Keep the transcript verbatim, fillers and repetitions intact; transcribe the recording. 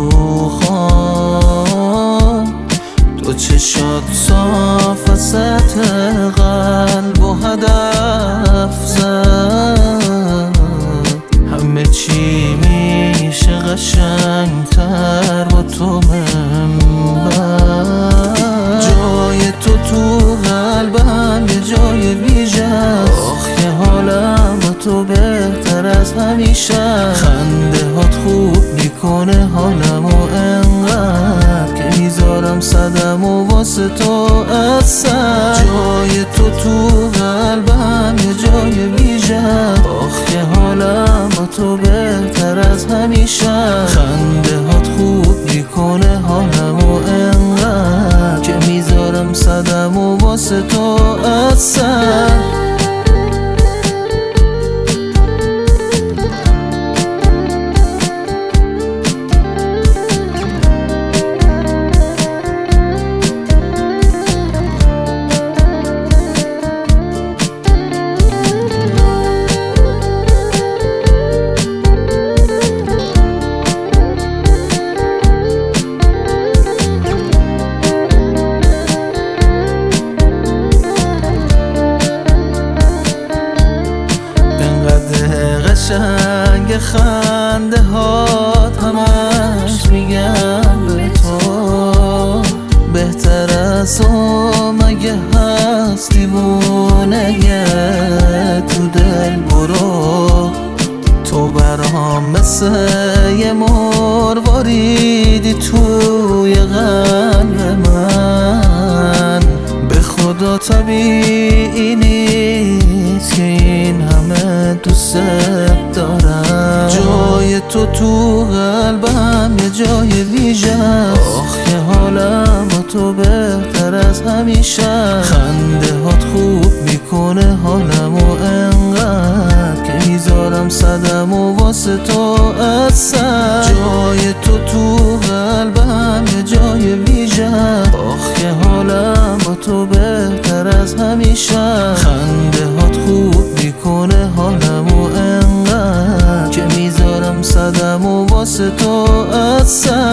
تو خواب، تو چشات صاف سطح قلب و هدف زد. همه چی میشه قشنگتر با تو منبر. جای تو تو قلبم یه جای ویژه است. آخ که حالم با تو بهتر از همیشه. خنده هات خوب میکنه حالمو انقدر که میذارم صدم و واسه تو از سر. جای تو تو قلبم یه جای ویژه است. آخ که حالم با تو بهتر از همیشه. خنده هات خوب میکنه حالمو انقدر که میذارم صدم و واسه تو از سر. قشنگ خنده هات همش میگم به تو. بهتر از تو مگه هست دیوونه تو دل برو. تو برام مثل یه مرواریدی توی قلب من. به خدا طبیعی نیست که این همه دوست دارم. جای تو تو قلبم یه جای ویژه است. آخ که حالم با تو بهتر از همیشه. خنده هات خوب میکنه حالمو انقدر که میذارم صدم و واسه تو از سر. جای تو تو قلبم یه جای ویژه است. آخ که حالم با تو بهتر از همیشه. خنده هات خوب میکنه حالمو انقدر که میذارم صدم و واسه تو از سر.